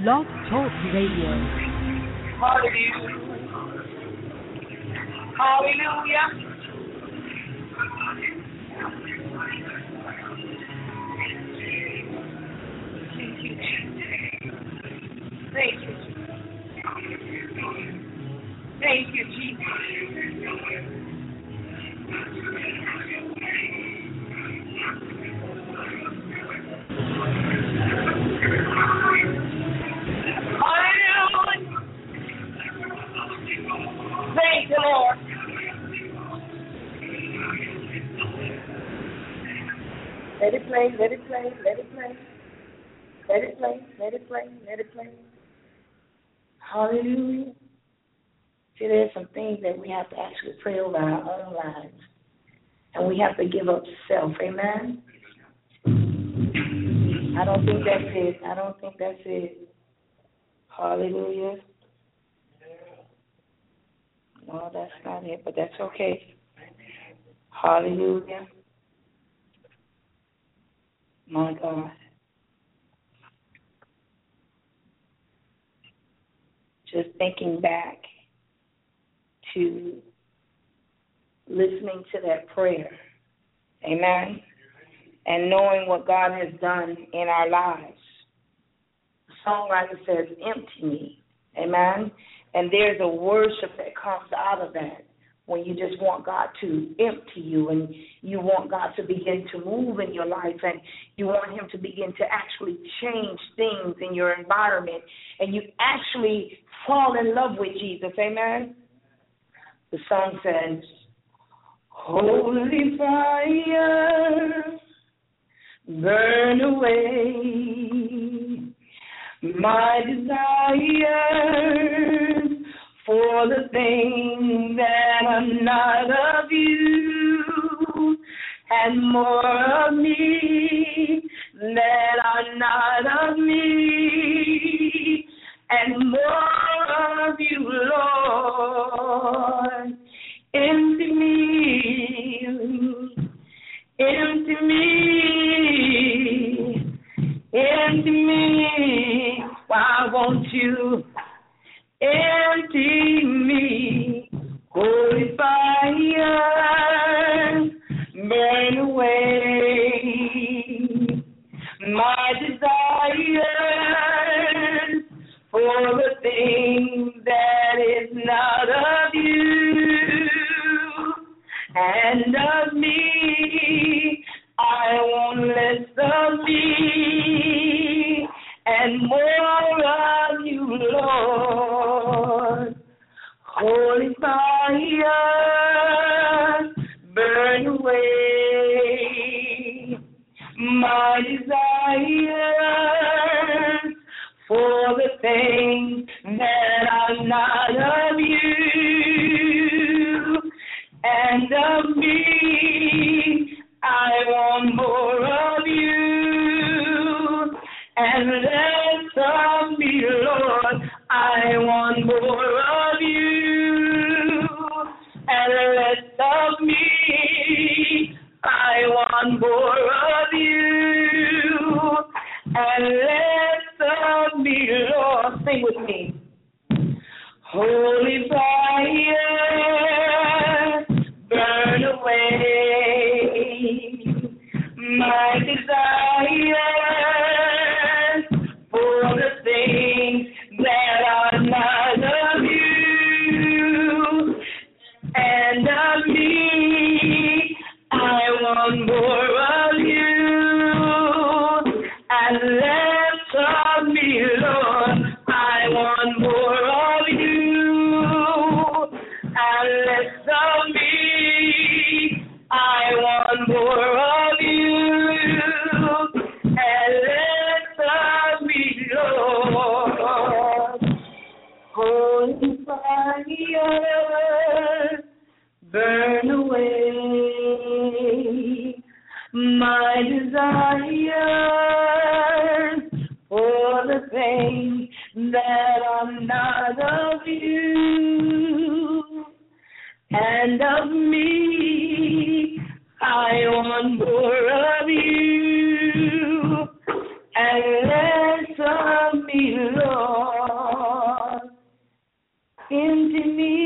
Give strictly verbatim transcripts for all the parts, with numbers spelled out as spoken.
Blog Talk Radio. Hallelujah. Hallelujah. Thank you. Thank you, Jesus. Hallelujah. Thank you, Lord. Let it play, let it play, let it play. Let it play, let it play, let it play. Hallelujah. See, there's some things that we have to actually pray over our own lives. And we have to give up self. Amen? I don't think that's it. I don't think that's it. Hallelujah. No, that's not it, but that's okay. Hallelujah. My God. Just thinking back to listening to that prayer, amen, and knowing what God has done in our lives. The songwriter says, empty me, amen, and there's a worship that comes out of that when you just want God to empty you and you want God to begin to move in your life and you want him to begin to actually change things in your environment and you actually fall in love with Jesus, amen. The song says, holy fire, burn away my desires for the things that are not of you, and more of me that are not of me, and more of you, Lord. Empty me, empty me, empty me. Why won't you empty me? Holy fire, burn away my desires for the things that is not of you, and of me I want less of me and more of you, Lord. Holy fire, burn away my desires for the things that are not of you, and of me I want more of you, and less of me, Lord. I want more of you, and less of me. I want more of you, and less of me, Lord. Sing with me. Holy fire, burn away my desires for the things that are not of you, and of me I want more of you, and less of me, Lord. I want more of you, and less of me. I want more of you, and less of me, Lord. Holy fire, burn away my desires for the things that are not of you, and of me I want more of you, and less of me, Lord. Empty me,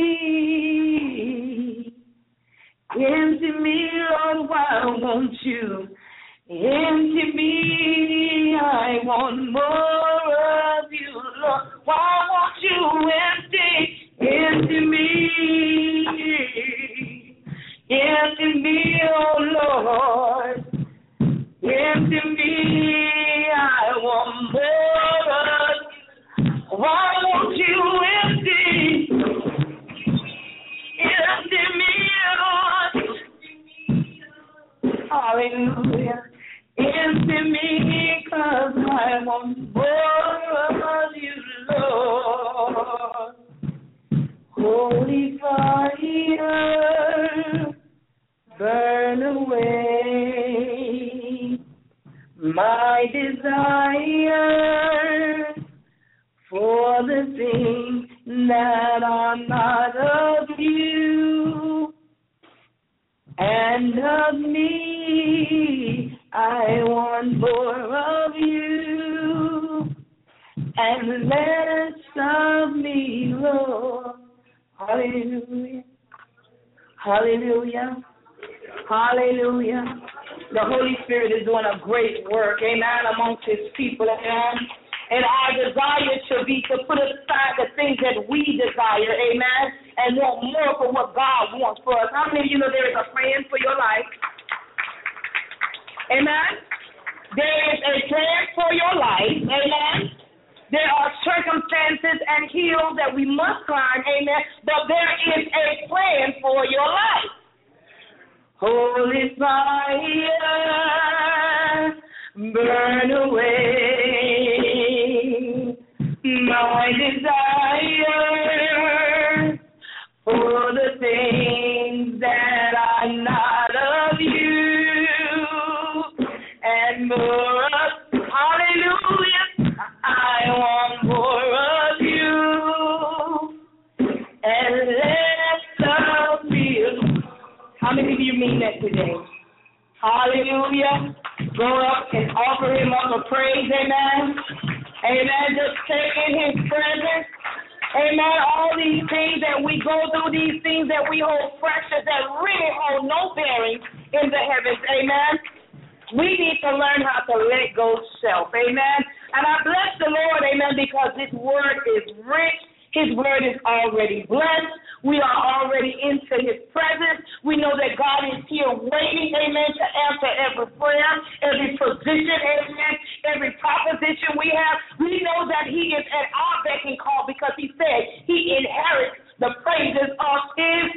empty me, Lord, why won't you? Empty me, I want more of you, Lord. Why won't you empty, empty me, empty me, oh Lord. Empty me, I want more of you. Why won't you empty, empty me, Lord. Hallelujah. Empty me, 'cause I want more of you, Lord. Holy fire, burn away my desire for the things that are not of you and of me. I want more of you and less of me, Lord. Hallelujah. Hallelujah. Hallelujah. The Holy Spirit is doing a great work, amen, amongst his people, amen. And our desire should be to put aside the things that we desire, amen, and want more for what God wants for us. How many of you know there is a plan for your life? Amen. There is a plan for your life, amen. There are circumstances and hills that we must climb, amen, but there is a plan for your life. Holy fire, burn away my desire for the things that are not of you and more of, hallelujah, I want more of you and less of you. How many of you mean that today? Hallelujah. Go up and offer him up a praise, amen. Amen. Just stay in his presence. Amen. All these things that we go through, these things that we hold precious, that really hold no bearing in the heavens, amen. We need to learn how to let go self, amen. And I bless the Lord, amen, because his word is rich. His word is already blessed. We are already into his presence. We know that God is here waiting, amen, to answer every prayer, every position, amen, every proposition we have. We know that he is at our beck and call because he said he inherits the praises of his.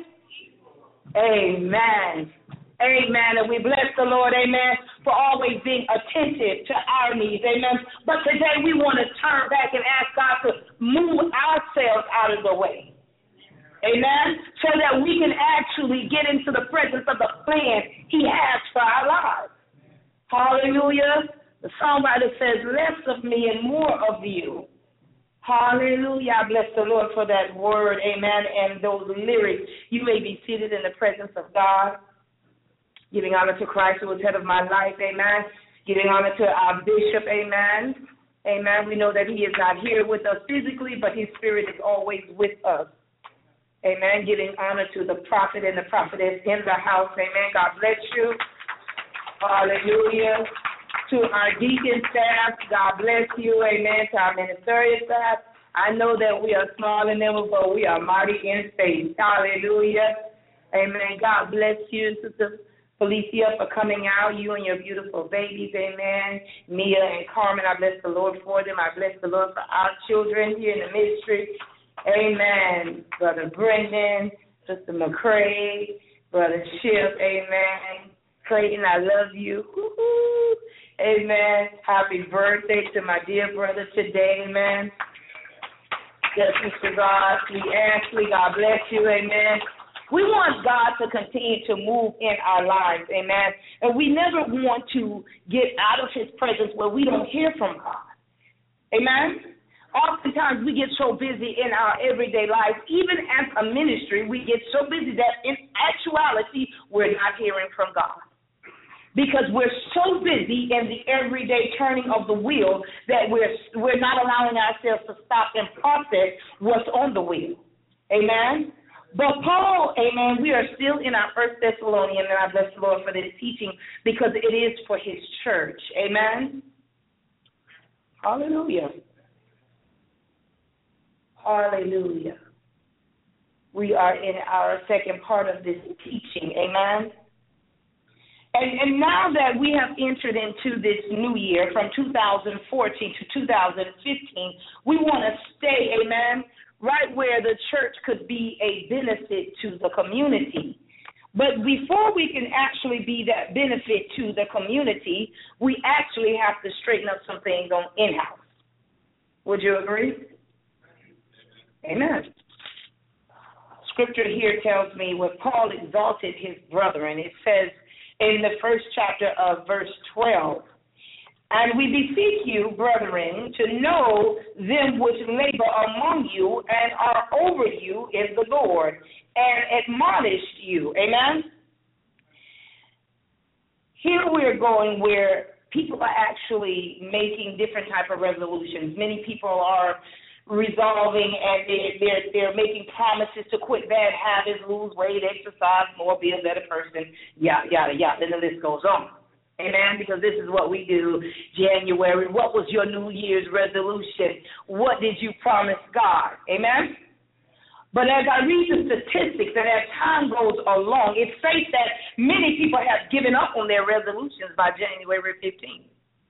Amen. Amen. And we bless the Lord, amen, for always being attentive to our needs, amen. But today we want to turn back and ask God to move ourselves out of the way, amen, so that we can actually get into the presence of the plan he has for our lives. Hallelujah. The songwriter says, less of me and more of you. Hallelujah. I bless the Lord for that word, amen, and those lyrics. You may be seated in the presence of God. Giving honor to Christ, who is head of my life, amen. Giving honor to our bishop, amen. Amen. We know that he is not here with us physically, but his spirit is always with us. Amen. Giving honor to the prophet and the prophetess in the house, amen. God bless you. Hallelujah. To our deacon staff, God bless you, amen. To our ministerial staff, I know that we are small in number, but we are mighty in faith. Hallelujah. Amen. God bless you, Sister Felicia, for coming out, you and your beautiful babies, amen. Mia and Carmen, I bless the Lord for them. I bless the Lord for our children here in the ministry, amen. Brother Brendan, Sister McCrae, Brother Ship, amen. Clayton, I love you, woo-hoo. Amen. Happy birthday to my dear brother today, amen. Yes, Mister God, sweet Ashley, God bless you, amen. We want God to continue to move in our lives, amen. And we never want to get out of his presence where we don't hear from God, amen. Oftentimes we get so busy in our everyday life, even as a ministry, we get so busy that in actuality we're not hearing from God. Because we're so busy in the everyday turning of the wheel that we're we're not allowing ourselves to stop and process what's on the wheel. Amen. But Paul, amen, we are still in our First Thessalonians, and I bless the Lord for this teaching because it is for his church. Amen. Hallelujah. Hallelujah. We are in our second part of this teaching. Amen. And, and now that we have entered into this new year from two thousand fourteen to two thousand fifteen, we want to stay, amen, right where the church could be a benefit to the community. But before we can actually be that benefit to the community, we actually have to straighten up some things on in-house. Would you agree? Amen. Scripture here tells me when Paul exalted his brethren, it says in the first chapter of verse twelve, and we beseech you, brethren, to know them which labor among you and are over you in the Lord, and admonish you. Amen? Here we're going where people are actually making different type of resolutions. Many people are resolving and they're, they're, they're making promises to quit bad habits, lose weight, exercise more, be a better person, yada, yada, yada, and the list goes on. Amen, because this is what we do January. What was your New Year's resolution? What did you promise God? Amen? But as I read the statistics and as time goes along, it states that many people have given up on their resolutions by January fifteenth.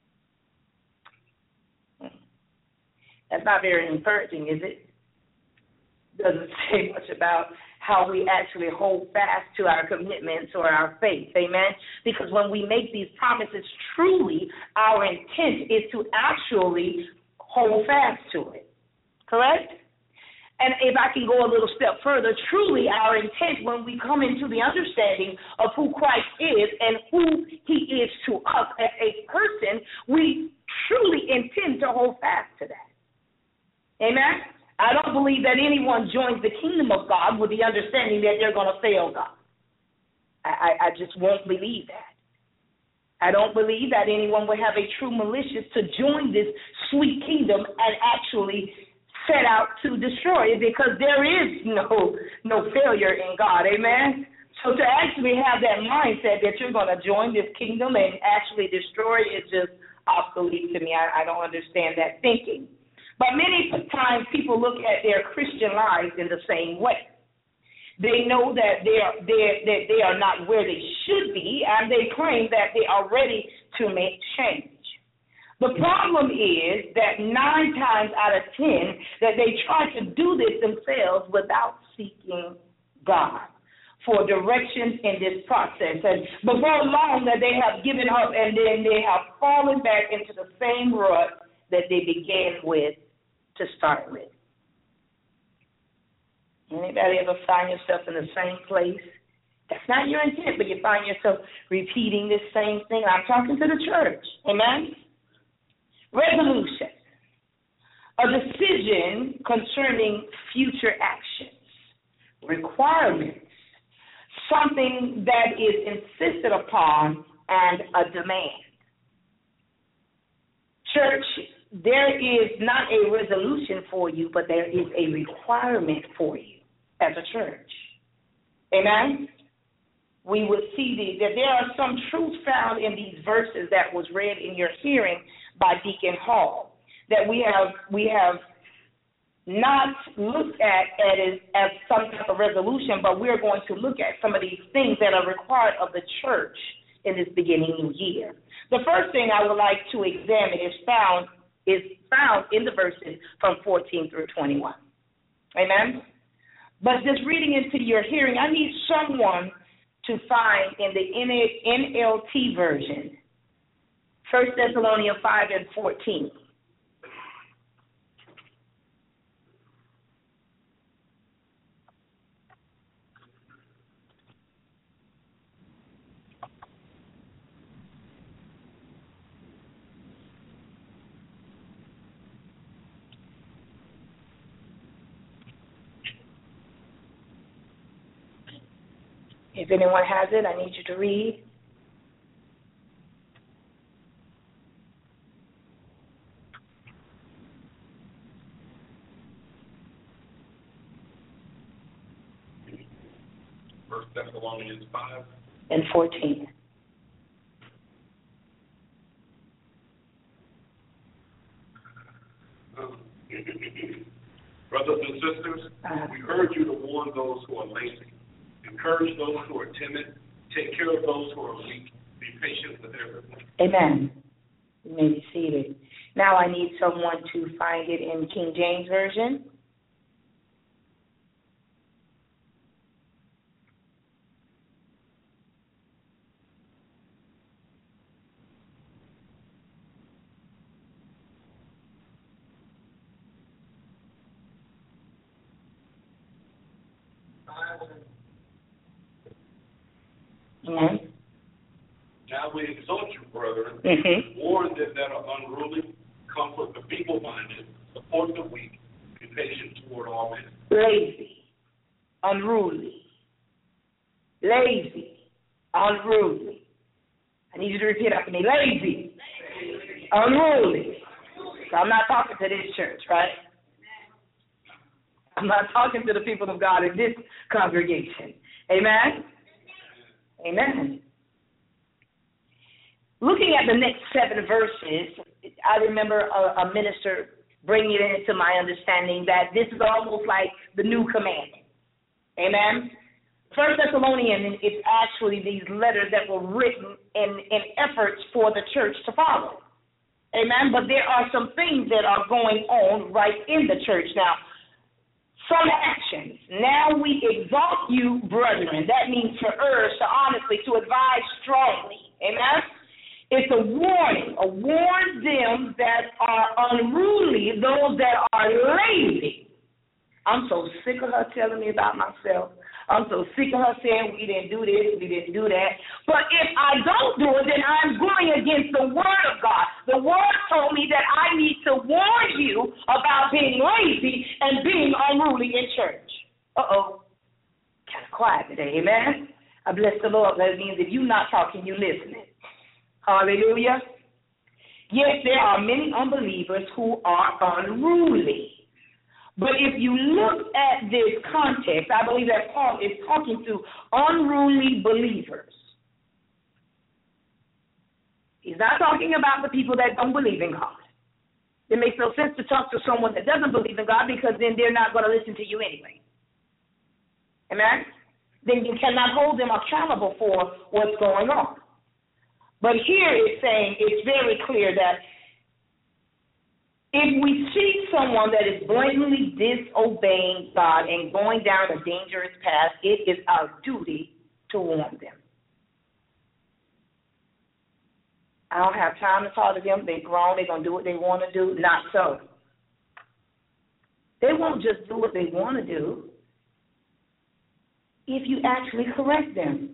That's not very encouraging, is it? Doesn't say much about how we actually hold fast to our commitments or our faith, amen? Because when we make these promises, truly our intent is to actually hold fast to it, correct? And if I can go a little step further, truly our intent when we come into the understanding of who Christ is and who he is to us as a person, we truly intend to hold fast to that. Amen? I don't believe that anyone joins the kingdom of God with the understanding that they're going to fail God. I, I, I just won't believe that. I don't believe that anyone would have a true malicious to join this sweet kingdom and actually set out to destroy it, because there is no no failure in God. Amen? So to actually have that mindset that you're going to join this kingdom and actually destroy it is just obsolete to me. I, I don't understand that thinking. But many times people look at their Christian lives in the same way. They know that they are, they that they are not where they should be, and they claim that they are ready to make change. The problem is that nine times out of ten that they try to do this themselves without seeking God for directions in this process. And before long that they have given up and then they have fallen back into the same rut that they began with to start with. Anybody ever find yourself in the same place? That's not your intent, but you find yourself repeating this same thing. I'm talking to the church. Amen? Resolution. A decision concerning future actions. Requirements. Something that is insisted upon and a demand. Church, there is not a resolution for you, but there is a requirement for you as a church. Amen? We will see the, that there are some truths found in these verses that was read in your hearing by Deacon Hall that we have we have not looked at as, as some type of resolution, but we're going to look at some of these things that are required of the church in this beginning new year. The first thing I would like to examine is found is found in the verses from fourteen through twenty-one. Amen? But just reading into your hearing, I need someone to find in the N L T version, First Thessalonians five and fourteen. If anyone has it, I need you to read. First Thessalonians five and fourteen. Brothers and sisters, uh-huh. we urge you to warn those who are lazy, encourage those who are timid, take care of those who are weak, be patient with everyone. Amen. You may be seated. Now I need someone to find it in King James Version. Mm-hmm. Now we exhort you, brethren, Mm-hmm. warn them that are unruly, comfort the feeble-minded, support the weak, be patient toward all men. Lazy, unruly, lazy, unruly. I need you to repeat after me. Lazy, unruly. So I'm not talking to this church, right? I'm not talking to the people of God in this congregation. Amen? Amen. Looking at the next seven verses, I remember a, a minister bringing it into my understanding that this is almost like the new commandment. Amen. First Thessalonians is actually these letters that were written in, in efforts for the church to follow. Amen. But there are some things that are going on right in the church now. Some actions. Now we exalt you, brethren. That means to urge, to honestly, to advise strongly. Amen. It's a warning, a warn them that are unruly, those that are lazy. I'm so sick of her telling me about myself. I'm so sick of her saying we didn't do this, we didn't do that. But if I don't do it, then I'm going against the word of God. The word told me that I need to warn you about being lazy and being unruly in church. Uh-oh. Kind of quiet today, amen? I bless the Lord. That means if you're not talking, you're listening. Hallelujah. Yes, there are many unbelievers who are unruly. But if you look at this context, I believe that Paul is talking to unruly believers. He's not talking about the people that don't believe in God. It makes no sense to talk to someone that doesn't believe in God because then they're not going to listen to you anyway. Amen? Then you cannot hold them accountable for what's going on. But here it's saying, it's very clear that if we see someone that is blatantly disobeying God and going down a dangerous path, it is our duty to warn them. I don't have time to talk to them. They're grown. They're going to do what they want to do. Not so. They won't just do what they want to do if you actually correct them.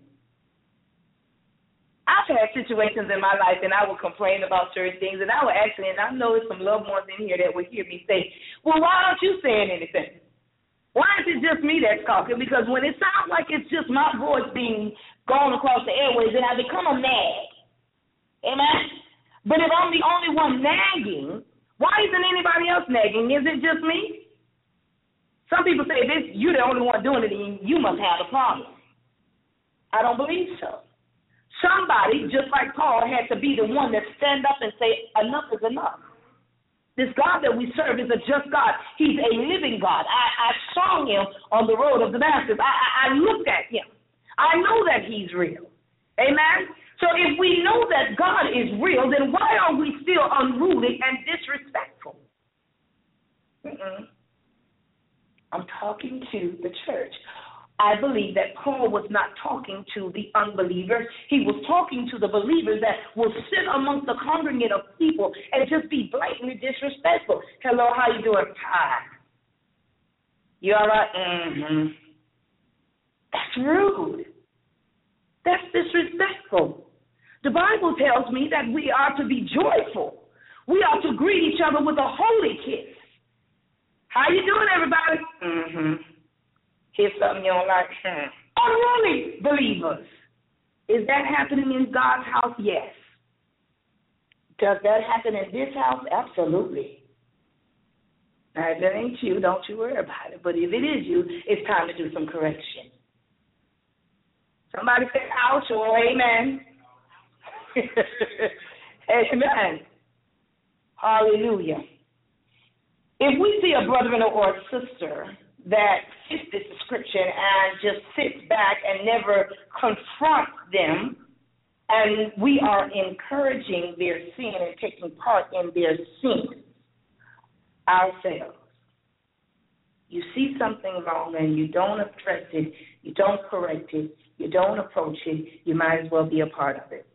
I've had situations in my life, and I would complain about certain things, and I would actually, and I know there's some loved ones in here that would hear me say, well, why aren't you saying anything? Why is it just me that's talking? Because when it sounds like it's just my voice being gone across the airways, then I become a nag. Amen? But if I'm the only one nagging, why isn't anybody else nagging? Is it just me? Some people say, this, you're the only one doing it, and you must have a problem. I don't believe so. Somebody, just like Paul, had to be the one that stand up and say, enough is enough. This God that we serve is a just God. He's a living God. I, I saw him on the road of Damascus. I, I, I looked at him. I know that he's real. Amen? So if we know that God is real, then why are we still unruly and disrespectful? Mm-mm. I'm talking to the church. I believe that Paul was not talking to the unbelievers. He was talking to the believers that will sit amongst the congregate of people and just be blatantly disrespectful. Hello, how you doing? Hi. You all right? Mm-hmm. That's rude. That's disrespectful. The Bible tells me that we are to be joyful. We are to greet each other with a holy kiss. How you doing, everybody? Mm-hmm. Here's something you don't like. Hmm. Unruly believers. Is that happening in God's house? Yes. Does that happen in this house? Absolutely. Now, if it ain't you, don't you worry about it. But if it is you, it's time to do some correction. Somebody say ouch or amen. Amen. Hallelujah. If we see a brother or a sister that fits this description and just sits back and never confronts them, and we are encouraging their sin and taking part in their sin ourselves, you see something wrong and you don't address it, you don't correct it, you don't approach it, you might as well be a part of it.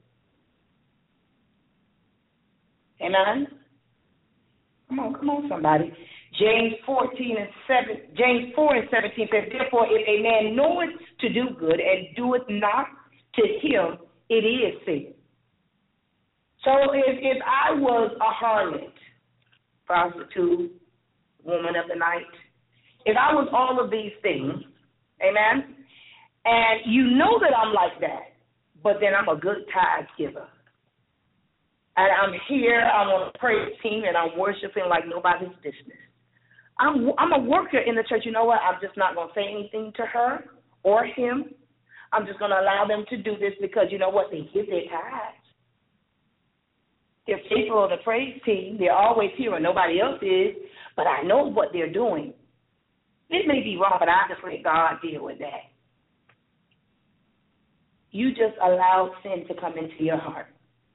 Amen? Come on, come on, somebody. James fourteen and seven, James four and seventeen says, therefore, if a man knoweth to do good and doeth not, to him it is sin. So if, if I was a harlot, prostitute, woman of the night, if I was all of these things, amen, and you know that I'm like that, but then I'm a good tithe giver, and I'm here, I'm on a praise team, and I'm worshiping like nobody's business. I'm I'm a worker in the church. You know what? I'm just not going to say anything to her or him. I'm just going to allow them to do this because, you know what? They give their tithes. They're faithful on the praise team. They're always here when nobody else is, but I know what they're doing. It may be wrong, but I just let God deal with that. You just allow sin to come into your heart.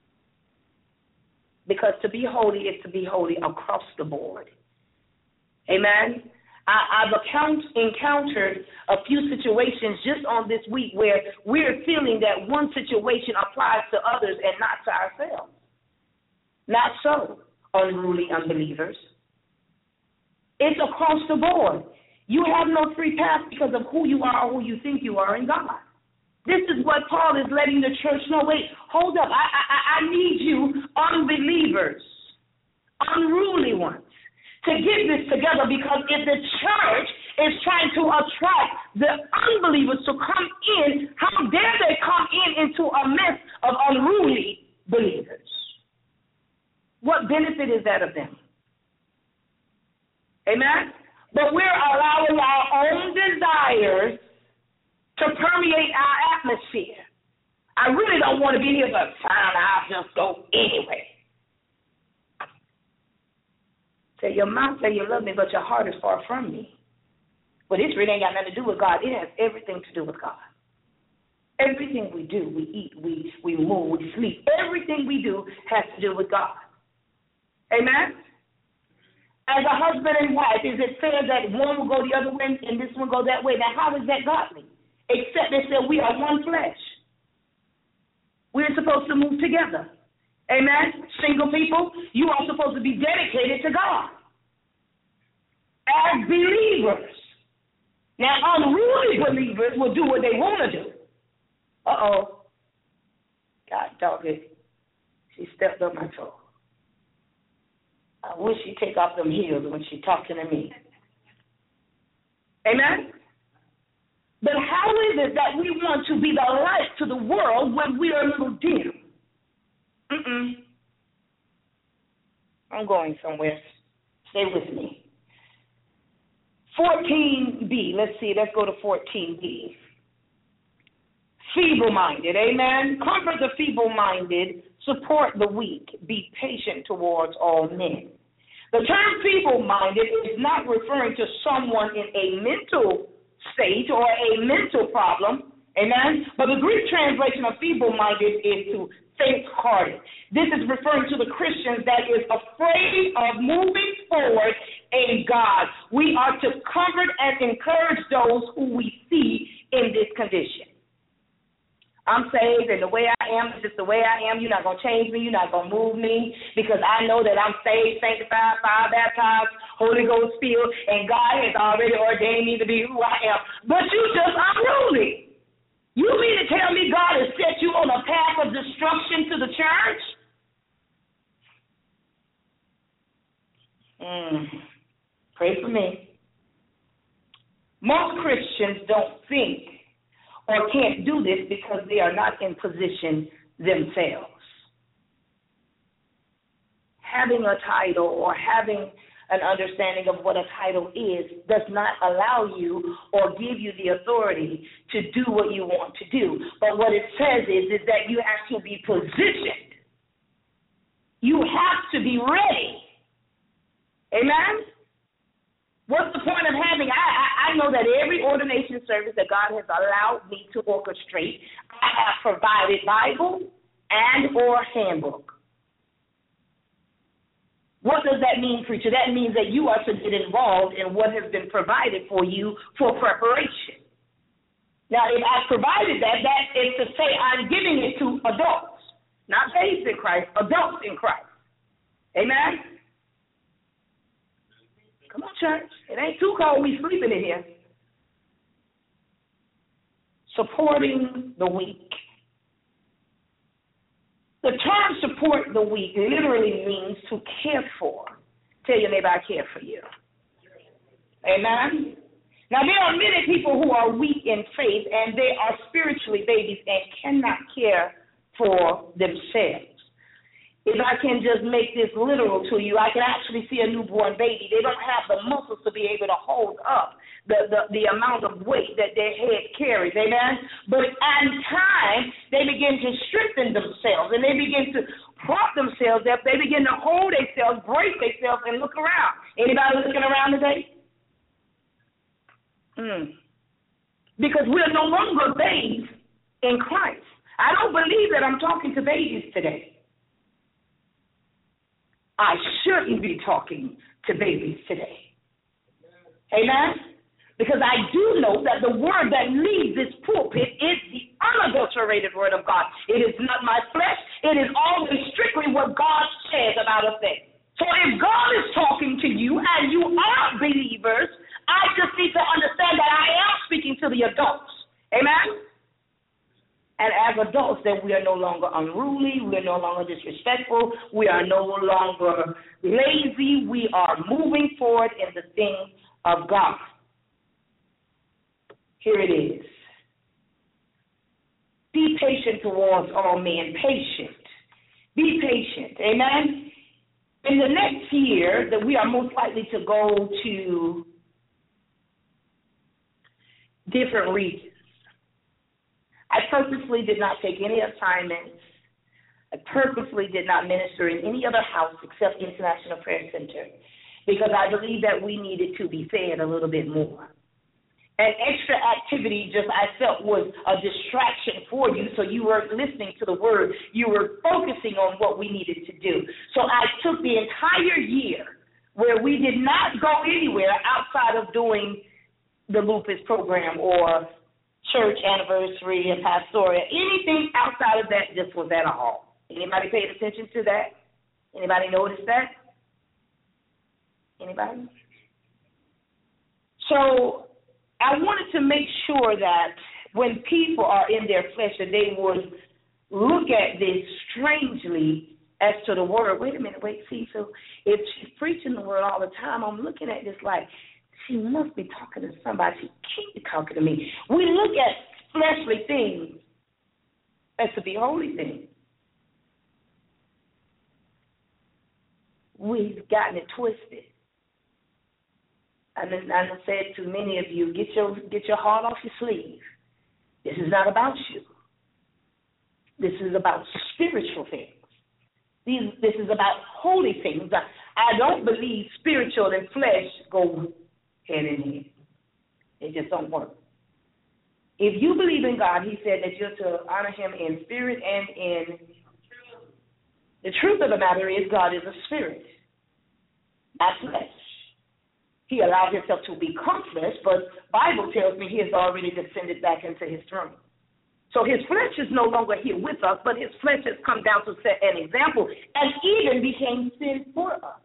Because to be holy is to be holy across the board. Amen? I, I've account, encountered a few situations just on this week where we're feeling that one situation applies to others and not to ourselves. Not so, unruly unbelievers. It's across the board. You have no free pass because of who you are or who you think you are in God. This is what Paul is letting the church know. Wait, hold up. I, I, I need you, unbelievers, unruly ones, to get this together, because if the church is trying to attract the unbelievers to come in, how dare they come in into a mess of unruly believers? What benefit is that of them? Amen? But we're allowing our own desires to permeate our atmosphere. I really don't want to be here, but fine, I'll just go anyway. Say, your mouth say you love me, but your heart is far from me. But this really ain't got nothing to do with God. It has everything to do with God. Everything we do, we eat, we, we move, we sleep, everything we do has to do with God. Amen? As a husband and wife, is it fair that one will go the other way and this one go that way? Now, how is that godly? Except they said we are one flesh. We're supposed to move together. Amen? Single people, you are supposed to be dedicated to God as believers. Now, unruly believers will do what they want to do. Uh-oh. God dog it. She stepped on my toe. I wish she'd take off them heels when she's talking to me. Amen? But how is it that we want to be the light to the world when we are a little dim? Mm-mm. I'm going somewhere. Stay with me. fourteen B. Let's see. Let's go to fourteen B. Feeble-minded. Amen. Comfort the feeble-minded. Support the weak. Be patient towards all men. The term feeble-minded is not referring to someone in a mental state or a mental problem. Amen. But the Greek translation of feeble-minded is to faint-hearted. This is referring to the Christians that is afraid of moving forward in God. We are to comfort and encourage those who we see in this condition. I'm saved, and the way I am is just the way I am. You're not going to change me. You're not going to move me, because I know that I'm saved, sanctified, fire baptized, Holy Ghost filled, and God has already ordained me to be who I am. But you just unruly. You mean to tell me God has set you on a path of destruction to the church? Mm. Pray for me. Most Christians don't think or can't do this because they are not in position themselves. Having a title or having an understanding of what a title is does not allow you or give you the authority to do what you want to do. But what it says is, is that you have to be positioned. You have to be ready. Amen? What's the point of having, I, I, I know that every ordination service that God has allowed me to orchestrate, I have provided Bible and or handbook. What does that mean, preacher? That means that you are to get involved in what has been provided for you for preparation. Now, if I provided that, that is to say I'm giving it to adults, not babes in Christ, adults in Christ. Amen? Come on, church. It ain't too cold. We sleeping in here. Supporting the weak. The term support the weak literally means to care for. Tell your neighbor, I care for you. Amen? Now, there are many people who are weak in faith, and they are spiritually babies and cannot care for themselves. If I can just make this literal to you, I can actually see a newborn baby. They don't have the muscles to be able to hold up the, the, the amount of weight that their head carries, amen? But in time, they begin to strengthen themselves, and they begin to prop themselves up. They begin to hold themselves, brace themselves, and look around. Anybody looking around today? Hmm. Because we're no longer babes in Christ. I don't believe that I'm talking to babies today. I shouldn't be talking to babies today. Amen? Because I do know that the word that leaves this pulpit is the unadulterated word of God. It is not my flesh. It is always strictly what God says about a thing. So if God is talking to you and you are believers, I just need to understand that I am speaking to the adults. Amen? And as adults, then we are no longer unruly. We are no longer disrespectful. We are no longer lazy. We are moving forward in the things of God. Here it is. Be patient towards all men. Patient. Be patient. Amen? In the next year, that we are most likely to go to different regions. I purposely did not take any assignments. I purposely did not minister in any other house except International Prayer Center because I believe that we needed to be fed a little bit more. And extra activity just I felt was a distraction for you, so you weren't listening to the word. You were focusing on what we needed to do. So I took the entire year where we did not go anywhere outside of doing the lupus program or church anniversary and pastoral. Anything outside of that just was at a halt. Anybody paid attention to that? Anybody notice that? Anybody? So I wanted to make sure that when people are in their flesh that they would look at this strangely as to the word. Wait a minute, wait, see, so if she's preaching the word all the time, I'm looking at this like, she must be talking to somebody. She can't be talking to me. We look at fleshly things as to be holy things. We've gotten it twisted. And then I said to many of you, get your get your heart off your sleeve. This is not about you. This is about spiritual things. These, this is about holy things. I, I don't believe spiritual and flesh go hand in hand. It just don't work. If you believe in God, he said that you're to honor him in spirit and in truth. The truth of the matter is God is a spirit, not flesh. He allowed himself to become flesh, but Bible tells me he has already descended back into his throne. So his flesh is no longer here with us, but his flesh has come down to set an example and even became sin for us.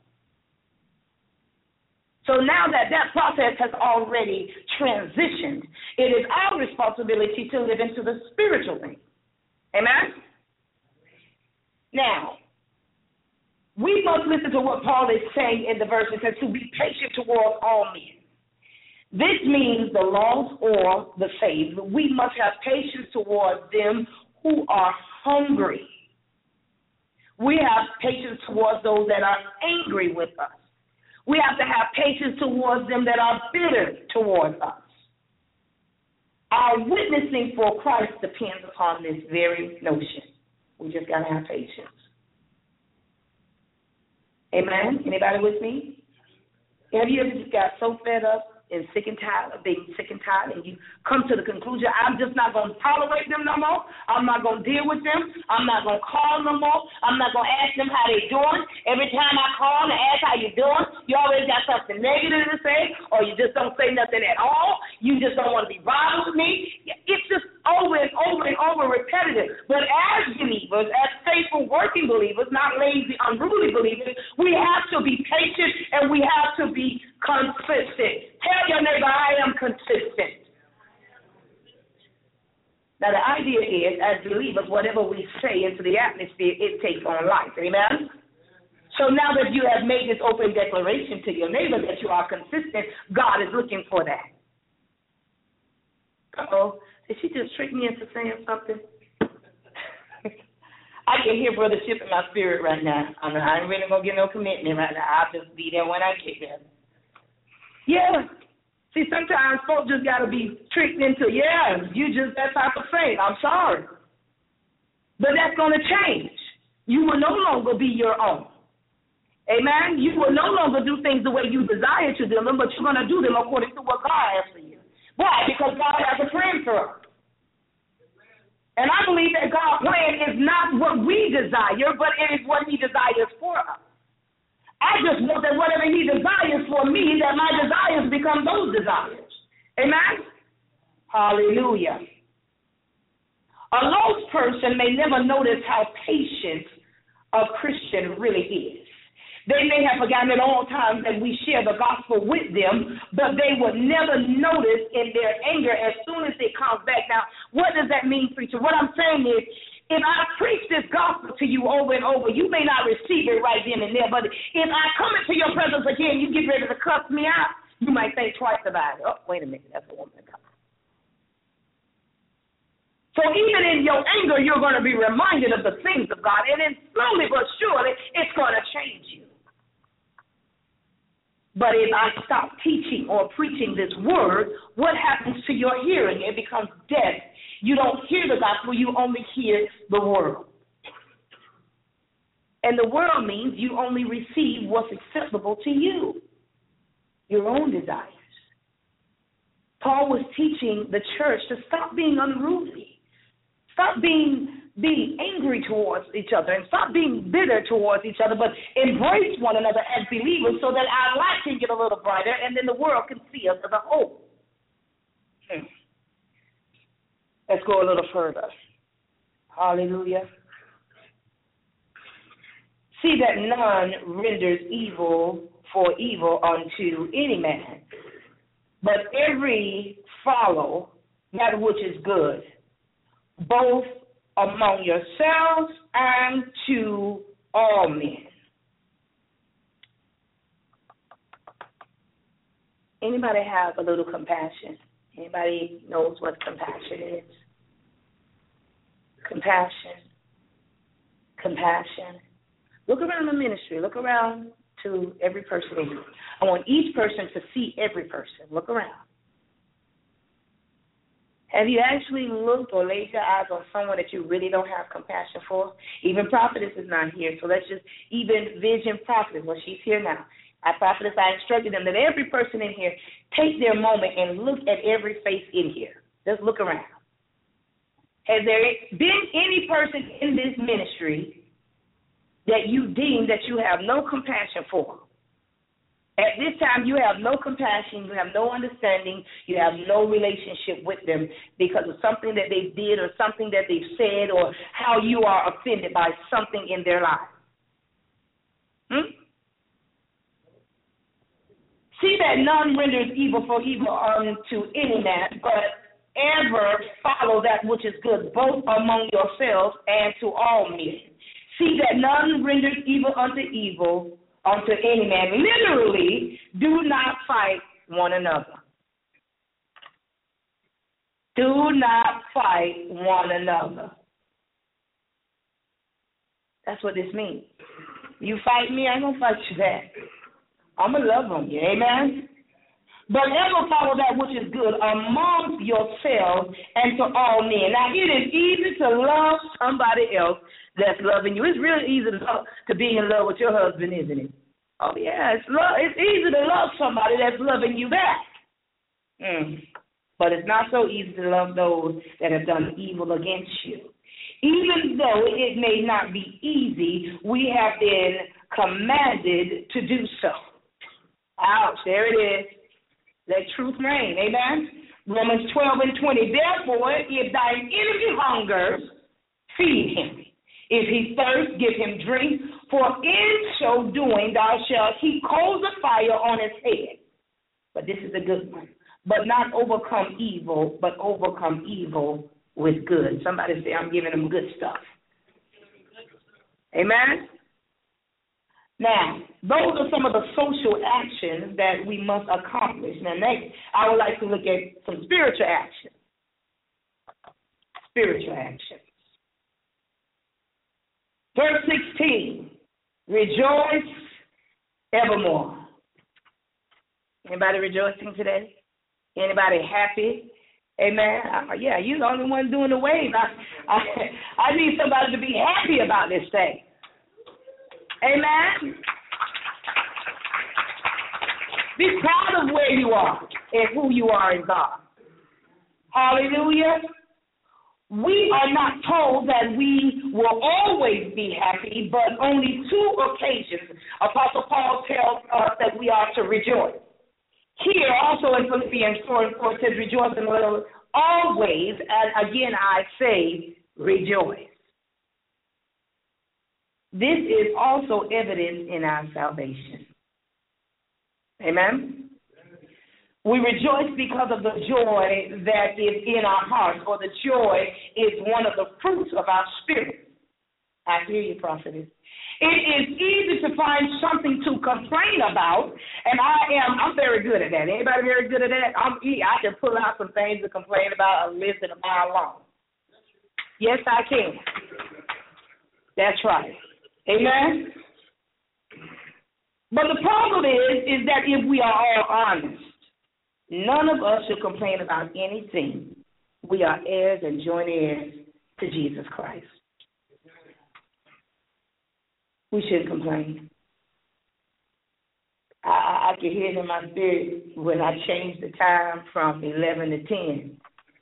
So now that that process has already transitioned, it is our responsibility to live into the spiritual thing. Amen? Now, we must listen to what Paul is saying in the verse. It says to be patient towards all men. This means the lost or the saved. We must have patience towards them who are hungry. We have patience towards those that are angry with us. We have to have patience towards them that are bitter towards us. Our witnessing for Christ depends upon this very notion. We just got to have patience. Amen? Anybody with me? Have you ever just got so fed up and sick and tired of being sick and tired, and you come to the conclusion, I'm just not going to tolerate them no more. I'm not going to deal with them. I'm not going to call no more. I'm not going to ask them how they doing. Every time I call and ask how you doing, you always got something negative to say, or you just don't say nothing at all. You just don't want to be bothered with me. It's just over and over and over repetitive. But as believers, as faithful working believers, not lazy, unruly believers, we have to be patient and we have to be consistent. Tell your neighbor, I am consistent. Now, the idea is, as believers, whatever we say into the atmosphere, it takes on life. Amen? So now that you have made this open declaration to your neighbor that you are consistent, God is looking for that. Uh-oh. Did she just trick me into saying something? I can hear Brother Ship in my spirit right now. I mean, I ain't really going to get no commitment right now. I'll just be there when I get there. Yeah. See, sometimes folks just got to be tricked into, yeah, you just that type of thing. I'm sorry. But that's going to change. You will no longer be your own. Amen? You will no longer do things the way you desire to do them, but you're going to do them according to what God has for you. Why? Because God has a plan for us. And I believe that God's plan is not what we desire, but it is what he desires for us. I just know that whatever he desires for me, that my desires become those desires. Amen? Hallelujah. A lost person may never notice how patient a Christian really is. They may have forgotten at all times that we share the gospel with them, but they would never notice in their anger as soon as it comes back. Now, what does that mean, preacher? What I'm saying is, if I preach this gospel to you over and over, you may not receive it right then and there, but if I come into your presence again, you get ready to cuss me out, you might think twice about it. Oh, wait a minute, that's a woman of God. So even in your anger, you're going to be reminded of the things of God, and then slowly but surely, it's going to change you. But if I stop teaching or preaching this word, what happens to your hearing? It becomes deaf. You don't hear the gospel, you only hear the world. And the world means you only receive what's acceptable to you, your own desires. Paul was teaching the church to stop being unruly, stop being being angry towards each other, and stop being bitter towards each other, but embrace one another as believers so that our light can get a little brighter and then the world can see us as a whole. Hmm. Let's go a little further. Hallelujah. See that none renders evil for evil unto any man, but every follow that which is good, both among yourselves and to all men. Anybody have a little compassion? Anybody knows what compassion is? Compassion. Compassion. Look around the ministry. Look around to every person in here. I want each person to see every person. Look around. Have you actually looked or laid your eyes on someone that you really don't have compassion for? Even Prophetess is not here, so let's just, even Vision Prophetess, well, she's here now. I Prophetess, I instructed them that every person in here take their moment and look at every face in here. Just look around. Has there been any person in this ministry that you deem that you have no compassion for? At this time, you have no compassion, you have no understanding, you have no relationship with them because of something that they did or something that they've said or how you are offended by something in their life. Hmm? See that none renders evil for evil unto any man, but ever follow that which is good, both among yourselves and to all men. See that none renders evil unto evil unto any man. Literally, do not fight one another. Do not fight one another. That's what this means. You fight me, I ain't going to fight you back. I'm going to love on you. Amen? But ever follow that which is good amongst yourselves and to all men. Now, it is easy to love somebody else that's loving you. It's really easy to, love, to be in love with your husband, isn't it? Oh, yeah, it's, love, it's easy to love somebody that's loving you back. Mm. But it's not so easy to love those that have done evil against you. Even though it may not be easy, we have been commanded to do so. Ouch, there it is. Let truth reign, amen? Romans twelve and twenty. Therefore, if thine enemy hungers, feed him. If he thirsts, give him drink. For in so doing, thou shalt heap coals of fire on his head. But this is a good one. But not overcome evil, but overcome evil with good. Somebody say, I'm giving them good stuff. Amen? Now, those are some of the social actions that we must accomplish. Now, next, I would like to look at some spiritual actions. Spiritual actions. Verse sixteen, rejoice evermore. Anybody rejoicing today? Anybody happy? Amen. Uh, yeah, you're the only one doing the wave. I, I, I need somebody to be happy about this thing. Amen. Be proud of where you are and who you are in God. Hallelujah. We are not told that we will always be happy, but only two occasions Apostle Paul tells us that we are to rejoice. Here, also in Philippians four and four, it says, rejoice in the Lord always, and again I say, rejoice. This is also evident in our salvation. Amen? We rejoice because of the joy that is in our hearts, or the joy is one of the fruits of our spirit. I hear you, prophetess. It is easy to find something to complain about, and I am, I'm very good at that. Anybody very good at that? I'm, I can pull out some things to complain about a list a mile long. Yes, I can. That's right. Amen? But the problem is, is that if we are all honest, none of us should complain about anything. We are heirs and joint heirs to Jesus Christ. We shouldn't complain. I, I can hear it in my spirit when I changed the time from eleven to ten.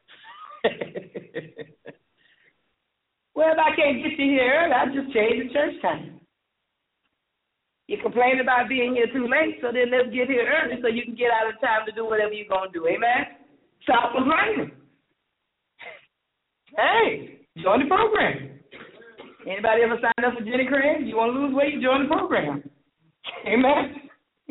Well, if I can't get you here early, I'll just change the church time. You complain about being here too late, so then let's get here early so you can get out of time to do whatever you're going to do. Amen? Stop complaining. Hey, join the program. Anybody ever signed up for Jenny Craig? You want to lose weight? Join the program. Amen?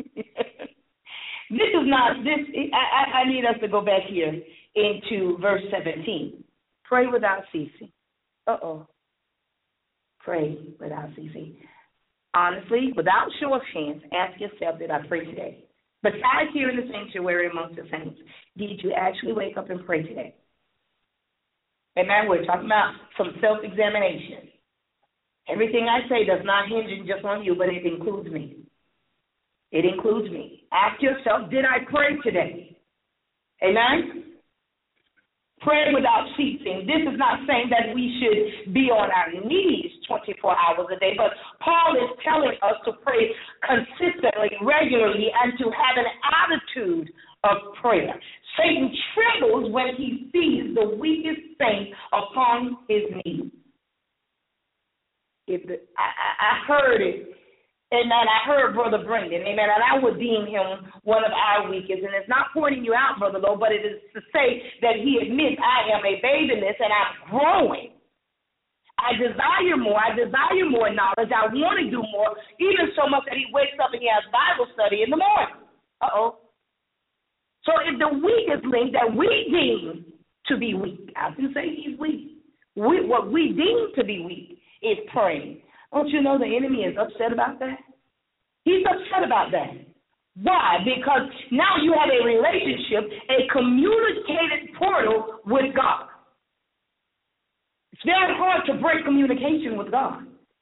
This is not, this. I, I need us to go back here into verse seventeen. Pray without ceasing. Uh-oh. Pray without ceasing. Honestly, without show of hands, ask yourself, did I pray today? Besides here in the sanctuary amongst the saints, did you actually wake up and pray today? Amen. We're talking about some self-examination. Everything I say does not hinge just on you, but it includes me. It includes me. Ask yourself, did I pray today? Amen? Pray without ceasing. This is not saying that we should be on our knees twenty-four hours a day, but Paul is telling us to pray consistently, regularly, and to have an attitude of prayer. Satan trembles when he sees the weakest saint upon his knees. If the, I, I heard it, and then I heard Brother Brendan, amen, and I would deem him one of our weakest. And it's not pointing you out, Brother Lowe, but it is to say that he admits, I am a babe in this, and I'm growing. I desire more. I desire more knowledge. I want to do more, even so much that he wakes up and he has Bible study in the morning. Uh-oh. So if the weakest link that we deem to be weak, I can say he's weak. We, what we deem to be weak is praying. Don't you know the enemy is upset about that? He's upset about that. Why? Because now you have a relationship, a communicated portal with God. It's very hard to break communication with God.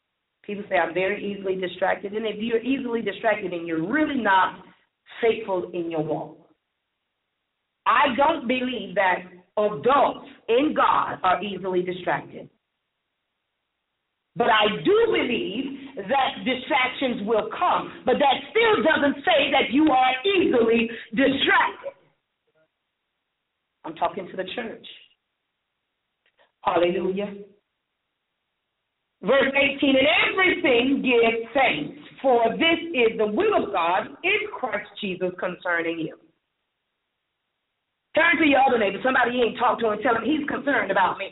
People say, I'm very easily distracted. And if you're easily distracted, then you're really not faithful in your walk. I don't believe that adults in God are easily distracted. But I do believe that distractions will come. But that still doesn't say that you are easily distracted. I'm talking to the church. Hallelujah. Verse eighteen, in everything give thanks, for this is the will of God in Christ Jesus concerning you. Turn to your other neighbor, somebody you ain't talked to, and tell him he's concerned about me.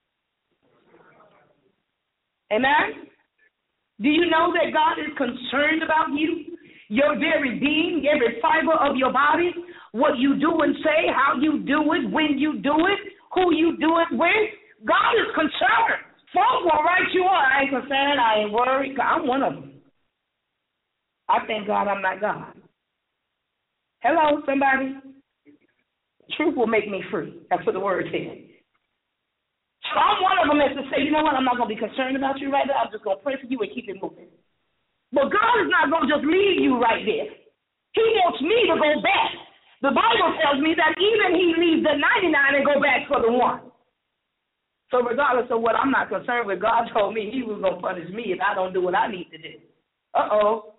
Amen? Do you know that God is concerned about you? Your very being, every fiber of your body, what you do and say, how you do it, when you do it, who you do it with. God is concerned. Folks will write you on. I ain't concerned. I ain't worried. I'm one of them. I thank God I'm not God. Hello, somebody. Truth will make me free. That's what the word said. So I'm one of them that's to say, you know what, I'm not going to be concerned about you right now. I'm just going to pray for you and keep it moving. But God is not going to just leave you right there. He wants me to go back. The Bible tells me that even he leaves the ninety-nine and go back for the one. So regardless of what I'm not concerned with, God told me he was going to punish me if I don't do what I need to do. Uh-oh.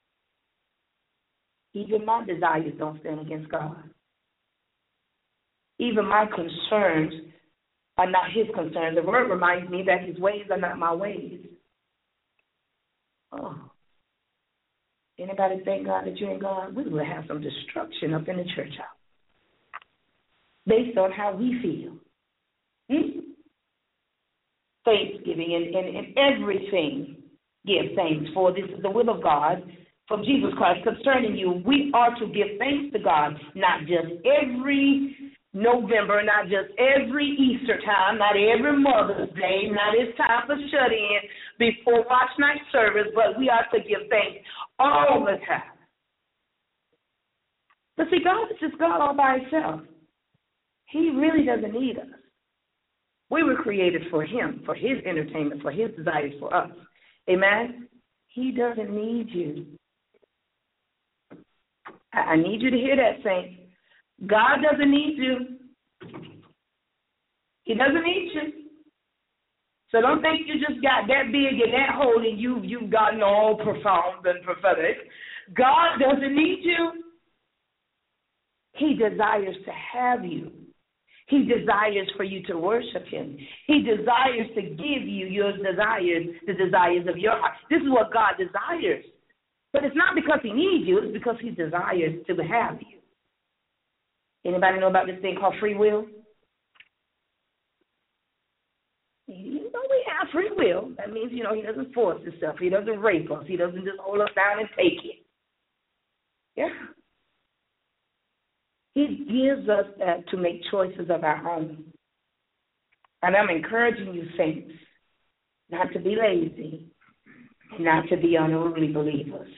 Even my desires don't stand against God. Even my concerns are not his concerns. The word reminds me that his ways are not my ways. Oh. Anybody thank God that you ain't God? We will have some destruction up in the church house based on how we feel. Hmm? Thanksgiving and, and, and everything give thanks, for this is the will of God from Jesus Christ concerning you. We are to give thanks to God, not just every November, not just every Easter time, not every Mother's Day, not it's time for shut-in before watch night service, but we are to give thanks all the time. But see, God is just God all by himself. He really doesn't need us. We were created for him, for his entertainment, for his desires for us. Amen? He doesn't need you. I need you to hear that, saints. God doesn't need you. He doesn't need you. So don't think you just got that big and that holy and you, you've gotten all profound and prophetic. God doesn't need you. He desires to have you. He desires for you to worship him. He desires to give you your desires, the desires of your heart. This is what God desires. But it's not because he needs you. It's because he desires to have you. Anybody know about this thing called free will? You know we have free will. That means, you know, he doesn't force himself. He doesn't rape us. He doesn't just hold us down and take it. Yeah. He gives us that to make choices of our own. And I'm encouraging you, saints, not to be lazy, not to be unruly believers.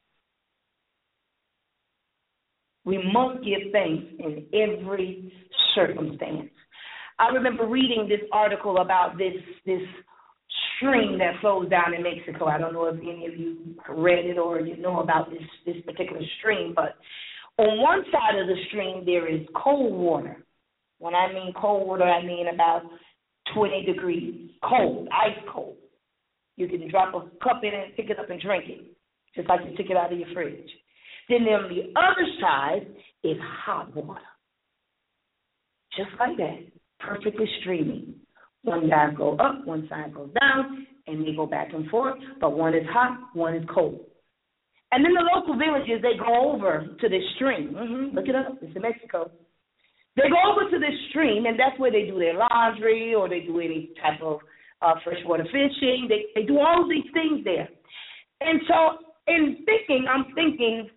We must give thanks in every circumstance. I remember reading this article about this this stream that flows down in Mexico. I don't know if any of you read it or you know about this, this particular stream, but on one side of the stream there is cold water. When I mean cold water, I mean about twenty degrees cold, ice cold. You can drop a cup in it and pick it up and drink it, just like you take it out of your fridge. Then on the other side is hot water. Just like that, perfectly streaming. One side goes up, one side goes down, and they go back and forth, but one is hot, one is cold. And then the local villages, they go over to this stream. Mm-hmm, look it up, it's in Mexico. They go over to this stream, and that's where they do their laundry or they do any type of uh, freshwater fishing. They, they do all these things there. And so in thinking, I'm thinking,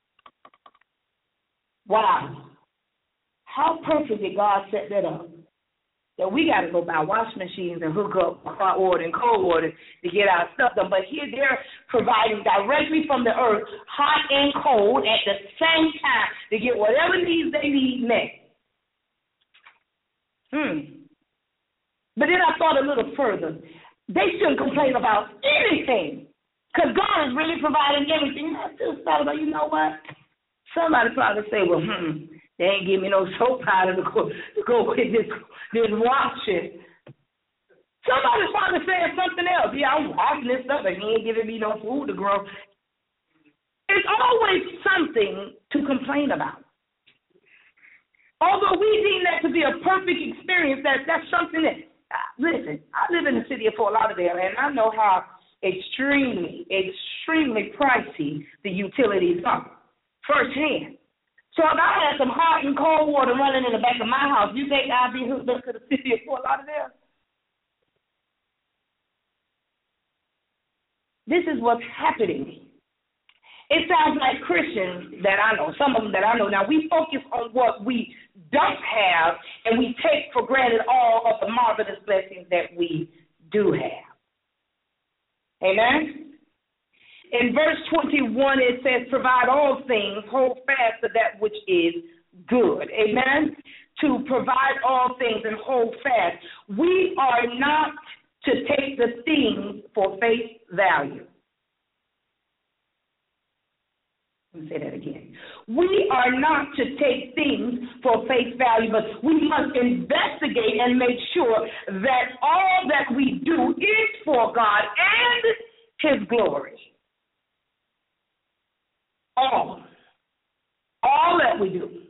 wow, how perfect did God set that up? That we got to go buy washing machines and hook up hot water and cold water to get our stuff done. But here they're providing directly from the earth, hot and cold at the same time to get whatever needs they need met. Hmm. But then I thought a little further. they shouldn't complain about anything because God is really providing everything. I just thought about, you know what? Somebody probably say, well, hmm, they ain't give me no soap powder to go, to go with this, this washing. Somebody's probably saying something else. Yeah, I'm washing this stuff, and he ain't giving me no food to grow. It's always something to complain about. Although we deem that to be a perfect experience, that that's something that, uh, listen, I live in the city of Fort Lauderdale, and I know how extremely, extremely pricey the utilities are, firsthand. So if I had some hot and cold water running in the back of my house, you think I'd be hooked up to the city of Fort Lauderdale? This is what's happening. It sounds like Christians that I know, some of them that I know. Now, we focus on what we don't have, and we take for granted all of the marvelous blessings that we do have. Amen? In verse twenty-one, it says, provide all things, hold fast to that which is good. Amen? To provide all things and hold fast. We are not to take the things for face value. Let me say that again. We are not to take things for face value, but we must investigate and make sure that all that we do is for God and His glory. All. All that we do.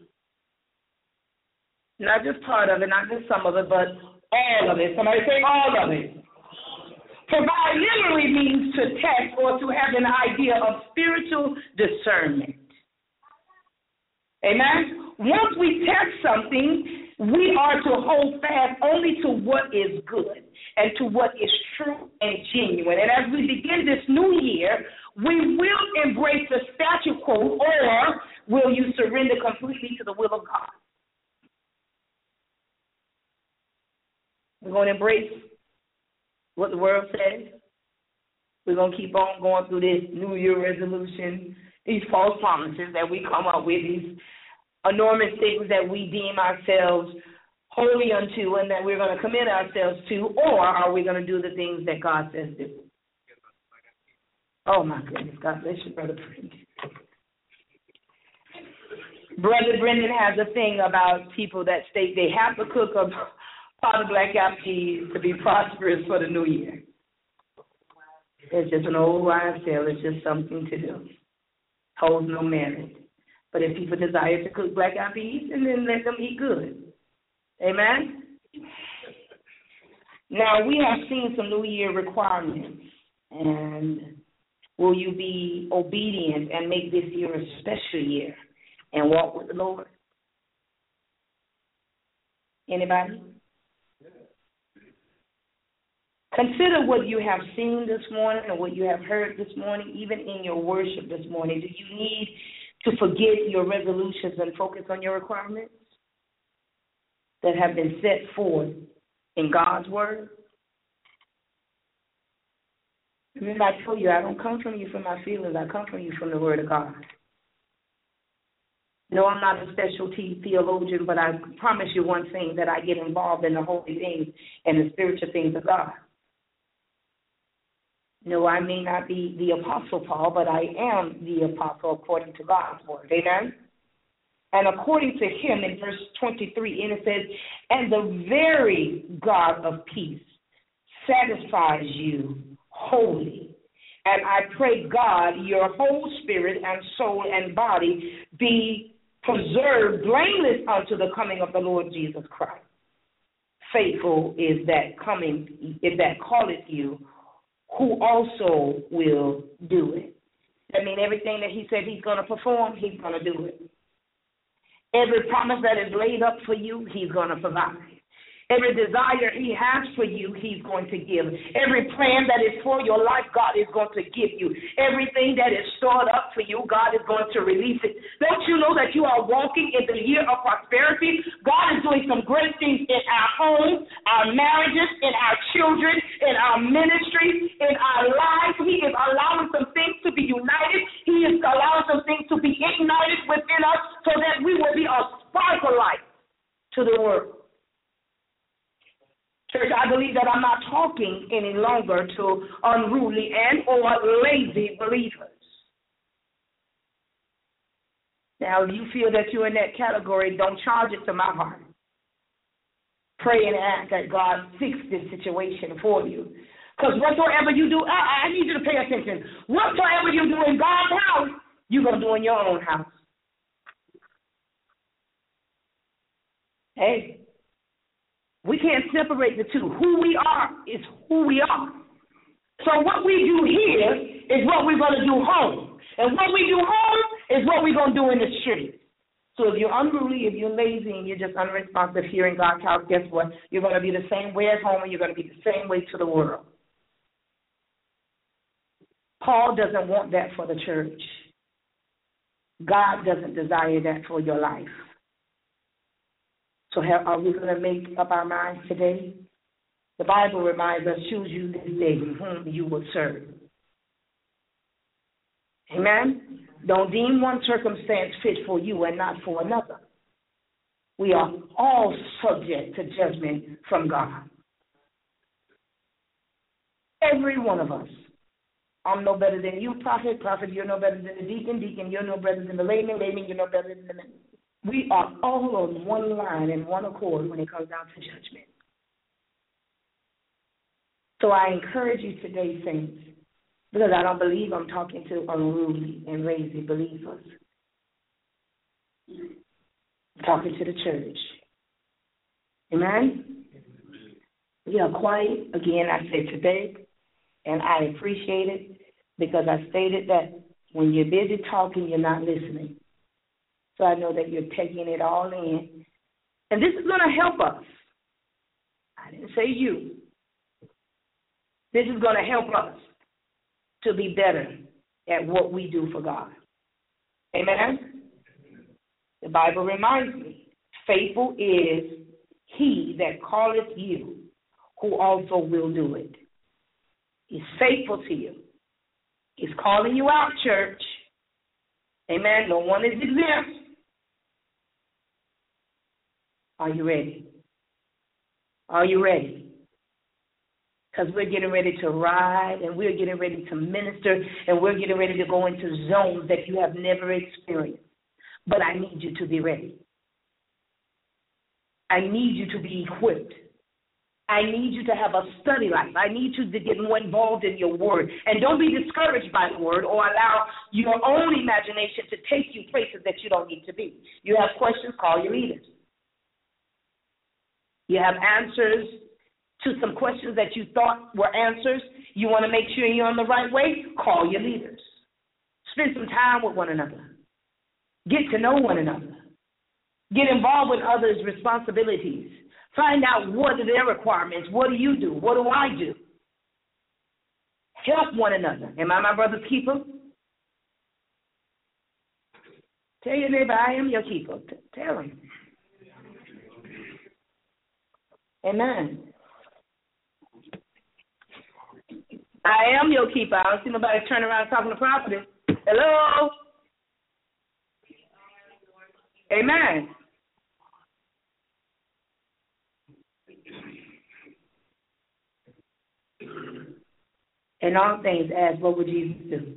Not just part of it, not just some of it, but all of it. Somebody say all of it. Provide literally means to test or to have an idea of spiritual discernment. Amen? Once we test something, we are to hold fast only to what is good and to what is true and genuine. And as we begin this new year, we will embrace the status quo, or will you surrender completely to the will of God? We're going to embrace what the world says. We're going to keep on going through this New Year resolution, these false promises that we come up with, these enormous things that we deem ourselves holy unto and that we're going to commit ourselves to, or are we going to do the things that God says do? Oh, my goodness. God bless you, Brother Brendan. Brother Brendan has a thing about people that state they have to cook a pot of black eyed peas to be prosperous for the new year. It's just an old wives' tale. It's just something to do. Holds no merit. But if people desire to cook black eyed peas, and then let them eat good. Amen? Now, we have seen some New Year requirements. And will you be obedient and make this year a special year and walk with the Lord? Anybody? Consider what you have seen this morning or what you have heard this morning, even in your worship this morning. Do you need to forget your resolutions and focus on your requirements that have been set forth in God's word? Remember, I told you, I don't come from you from my feelings. I come from you from the word of God. No, I'm not a specialty theologian, but I promise you one thing, that I get involved in the holy things and the spiritual things of God. No, I may not be the Apostle Paul, but I am the apostle according to God's word. Amen? And according to him, in verse twenty-three, and it says, and the very God of peace satisfies you wholly. And I pray, God, your whole spirit and soul and body be preserved blameless unto the coming of the Lord Jesus Christ. Faithful is that coming, is that calleth you, who also will do it. That means everything that he said he's going to perform, he's going to do it. Every promise that is laid up for you, he's going to provide. Every desire he has for you, he's going to give. Every plan that is for your life, God is going to give you. Everything that is stored up for you, God is going to release it. Don't you know that you are walking in the year of prosperity? God is doing some great things in our homes, our marriages, in our children, in our ministry, in our lives. He is allowing some things to be united. He is allowing some things to be ignited within us so that we will be a sparkle light to the world. Church, I believe that I'm not talking any longer to unruly and or lazy believers. Now, if you feel that you're in that category, don't charge it to my heart. Pray and ask that God fix this situation for you. Because whatsoever you do, I, I need you to pay attention. Whatsoever you do in God's house, you're going to do in your own house. Hey, we can't separate the two. Who we are is who we are. So what we do here is what we're going to do home. And what we do home is what we're going to do in the street. So if you're unruly, if you're lazy, and you're just unresponsive here in God's house, guess what? You're going to be the same way at home, and you're going to be the same way to the world. Paul doesn't want that for the church. God doesn't desire that for your life. So have, are we going to make up our minds today? The Bible reminds us, choose you this day whom you will serve. Amen? Don't deem one circumstance fit for you and not for another. We are all subject to judgment from God. Every one of us. I'm no better than you, prophet. Prophet, you're no better than the deacon. Deacon, you're no better than the layman. Layman, you're no better than the man. We are all on one line and one accord when it comes down to judgment. So I encourage you today, saints, because I don't believe I'm talking to unruly and lazy believers. I'm talking to the church. Amen? We are quiet, again, I say today, and I appreciate it because I stated that when you're busy talking, you're not listening. So I know that you're taking it all in. And this is going to help us. I didn't say you. This is going to help us to be better at what we do for God. Amen? The Bible reminds me, faithful is he that calleth you, who also will do it. He's faithful to you. He's calling you out, church. Amen? No one is exempt. Are you ready? Are you ready? Because we're getting ready to ride, and we're getting ready to minister, and we're getting ready to go into zones that you have never experienced. But I need you to be ready. I need you to be equipped. I need you to have a study life. I need you to get more involved in your word. And don't be discouraged by the word or allow your own imagination to take you places that you don't need to be. You have questions, call your leaders. You have answers to some questions that you thought were answers. You want to make sure you're on the right way, call your leaders. Spend some time with one another. Get to know one another. Get involved with others' responsibilities. Find out what are their requirements. What do you do? What do I do? Help one another. Am I my brother's keeper? Tell your neighbor, I am your keeper. T- tell him. Amen. I am your keeper. I don't see nobody turn around talking to property. Hello? Amen. In all things, ask, what would Jesus do?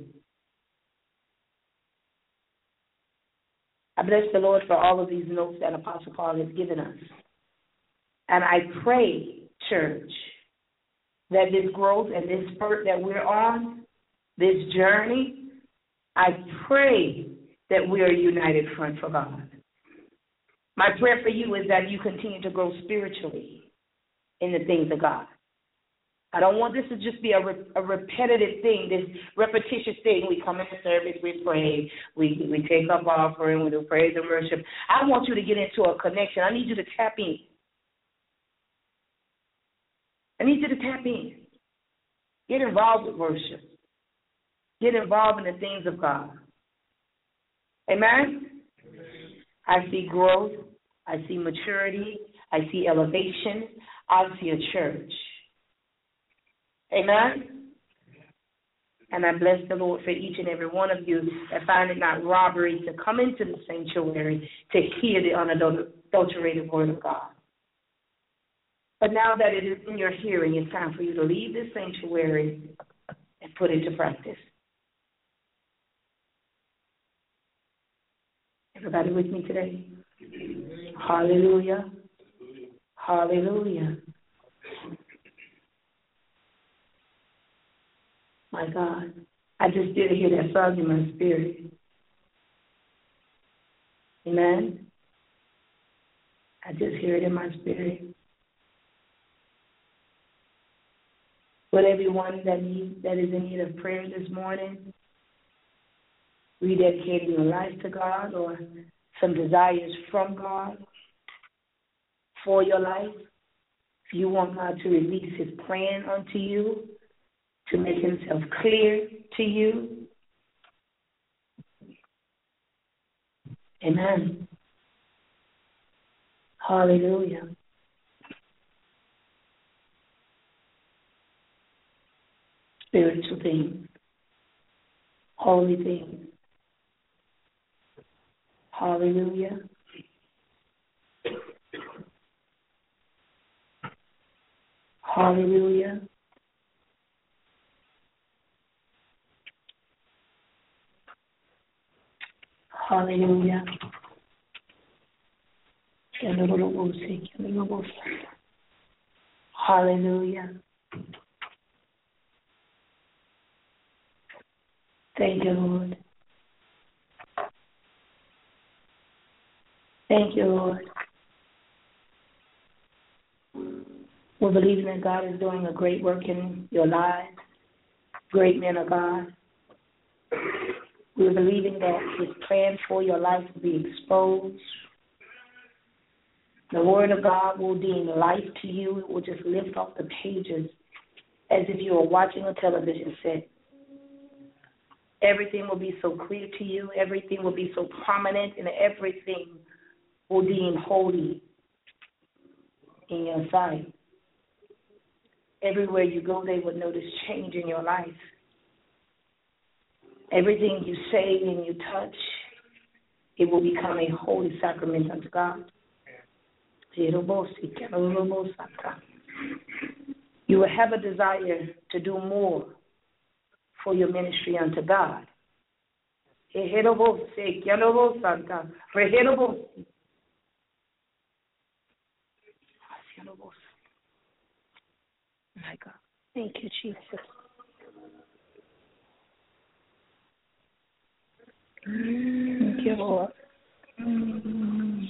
I bless the Lord for all of these notes that Apostle Paul has given us. And I pray, church, that this growth and this spurt that we're on, this journey, I pray that we are a united front for God. My prayer for you is that you continue to grow spiritually in the things of God. I don't want this to just be a, re- a repetitive thing, this repetitious thing. We come into service, we pray, we, we take up offering, we do praise and worship. I want you to get into a connection. I need you to tap in. I need you to tap in. Get involved with worship. Get involved in the things of God. Amen? I see growth. I see maturity. I see elevation. I see a church. Amen? And I bless the Lord for each and every one of you that find it not robbery to come into the sanctuary to hear the unadulterated word of God. But now that it is in your hearing, it's time for you to leave this sanctuary and put it to practice. Everybody with me today? Hallelujah. Hallelujah. My God. I just did hear that song in my spirit. Amen. I just hear it in my spirit. But everyone that needs, that is in need of prayer this morning, rededicating your life to God or some desires from God for your life. If you want God to release his plan unto you, to make himself clear to you. Amen. Hallelujah. Spiritual things, holy things. Hallelujah. Hallelujah. Hallelujah. Hallelujah. Thank you, Lord. Thank you, Lord. We're believing that God is doing a great work in your lives, great men of God. We're believing that his plan for your life will be exposed. The word of God will deem life to you. It will just lift off the pages as if you were watching a television set. Everything will be so clear to you. Everything will be so prominent, and everything will deem holy in your sight. Everywhere you go, they will notice change in your life. Everything you say and you touch, it will become a holy sacrament unto God. You will have a desire to do more for your ministry unto God. My God. Thank you, Jesus. Thank you, Lord. Mm.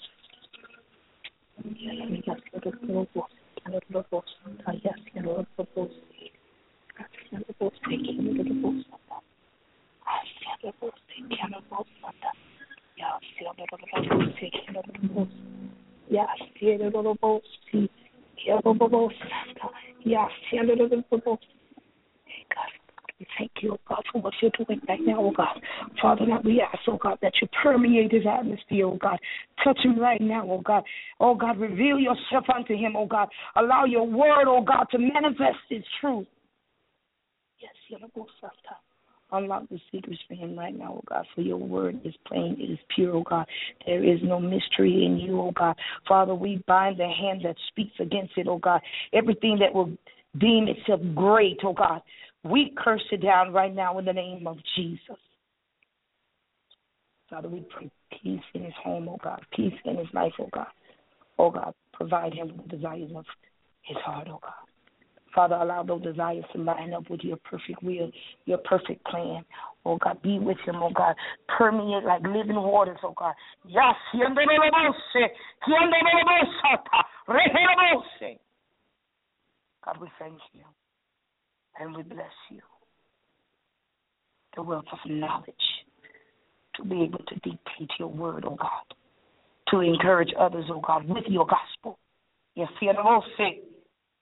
We thank you, oh God, for what you're doing right now, oh God. Father, now we ask, oh God, that you permeate his atmosphere, oh God. Touch him right now, oh God. Oh God, reveal yourself unto him, oh God. Allow your word, oh God, to manifest its truth. Yes, unlock the secrets for him right now, oh God, for your word is plain, it is pure, oh God. There is no mystery in you, oh God. Father, we bind the hand that speaks against it, oh God. Everything that will deem itself great, oh God. We curse it down right now in the name of Jesus. Father, we pray peace in his home, oh God, peace in his life, oh God. Oh God, provide him with the desires of his heart, oh God. Father, allow those desires to line up with your perfect will, your perfect plan. Oh God, be with him, oh God. Permeate like living waters, oh God. Yes, God, we thank you. And we bless you. The wealth of knowledge to be able to dictate your word, oh God. To encourage others, oh God, with your gospel. Yes, in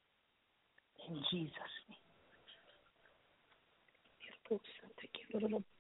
Jesus' name.